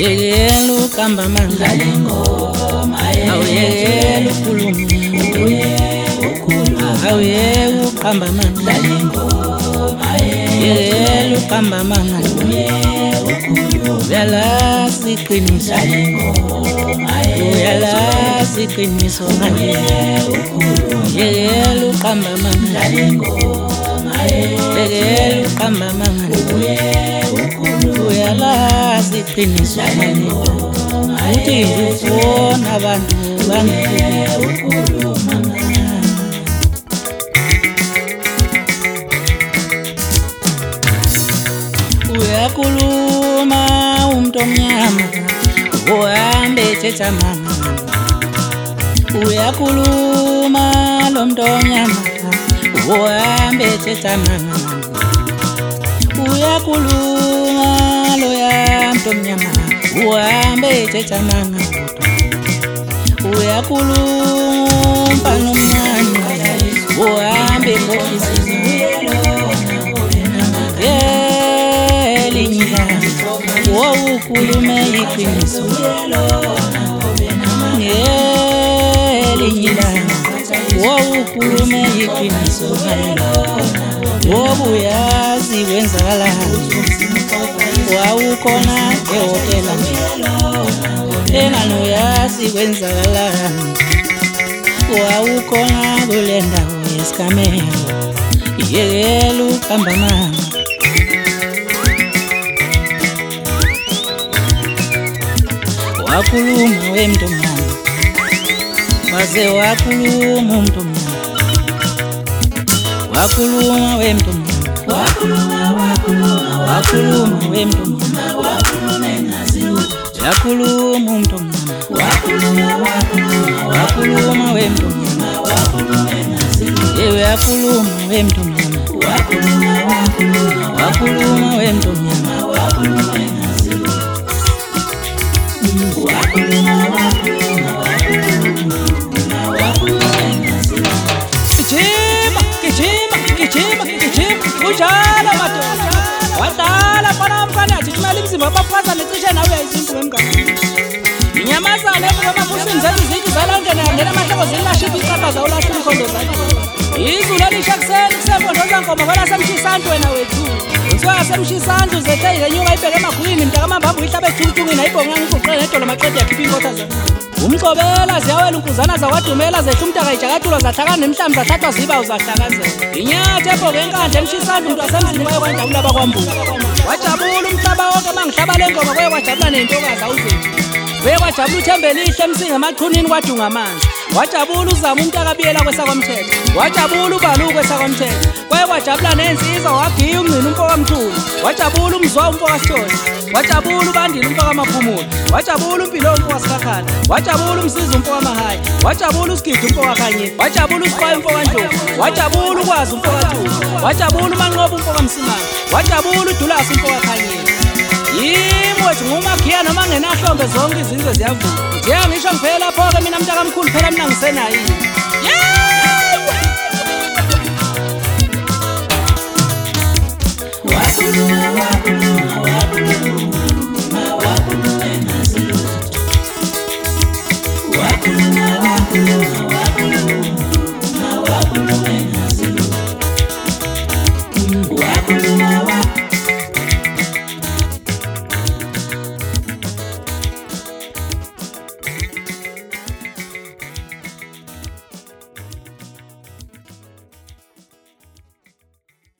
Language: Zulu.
yekela ukamba amanga awuyekela ukhuluma awuyekela ukamba amanga yekela ukamba amanga uyalazi iqiniso uyalazi iqiniso yekela ukamba amanga yekela ukamba amanga uyalazi iqiniso uthi ufuna abantu bangikhuluma uyakhuluma umuntu omnyama uhambe ethetha amanga uyakhuluma lo muntu omnyama uhambe ethetha amanga uyakhuluma lo muntu omnyama uhambe ethetha amanga uyakhuluma nomnyama uhambe ngofisini ukhulume iqiniso ngelinyila ukhulume iqiniso uyazi kwenzakalani wawukhona ehotela engani uyazi kwenzakalani wawukhona kule ndawo yesigameko yekela ukamba amanga wakhuluma wemntu omnyama waze wakhuluma umntu omnyama wakhuluma wemntu omnyama wakhuluma wemntu omnyama yakhuluma umntu omnyama wakhuluma wemntu omnyama yewe yakhuluma wemntu omnyama wakhuluma wemntu omnyama Ujala madoda wadala fana mfana athi kumele imizimba abafaza necishe nawe uyayizimba ngemgaqo inyamazana ebuka amabusini zenza izinto zalangena ngena amahloko zilashipa iqabaza ulahla umkhondo zakhe izulu elisha kuseni kusempondo zankomo kwela semshisantu wena wethu uthiwa semshisantu zethe ilenyuka ibheke emagwini mntakamambamba uyihlabe ethungithungini ayibonga ngiguqele nedolo maqede yakhipha inkotha zakhe umgcobela ziyawela unkuzana zawadumela zehla umntaka ijakatulo zahlakana nemhlambi zathathwa ziba uzahlakazela inyathe ebhoke enkandla emshisantu umuntu wasemzini waye kwanjabula bakwambuka wajabula umhlaba wonke mangihlaba le ngoma kwaye kwajabula nentokazi awuzethu weye kwajabula uthembe lihle emsinga emaqhunini kwadunga amanzi wajabula uzama umntaka abiyela kwesakwamthetho wajabula ubaluku kwesakwamthetho kwaye kwajabula nensizwa wagiya umngcini umfokamthulu wajabula umzwa umfokasithosi wajabula ubandile umfokamaphumulo wajabula umpilo umfokasikhakhala wajabula umsizi umfokamahaya wajabula usigidi umfokakhanyeni wajabula usiqwayo umfokandlovu wajabula ukwazi umfokathulu wajabula umanqoba umfokamsimanga wajabula udulasi umfokakhanyeni yimi wethu ngumakhiya noma ngenahlombe zonke izizwe ziyavuka ngiya ngisho ngiphela lapho-ke mina mntakamkhulu phela mina ngisenayini wakhuluma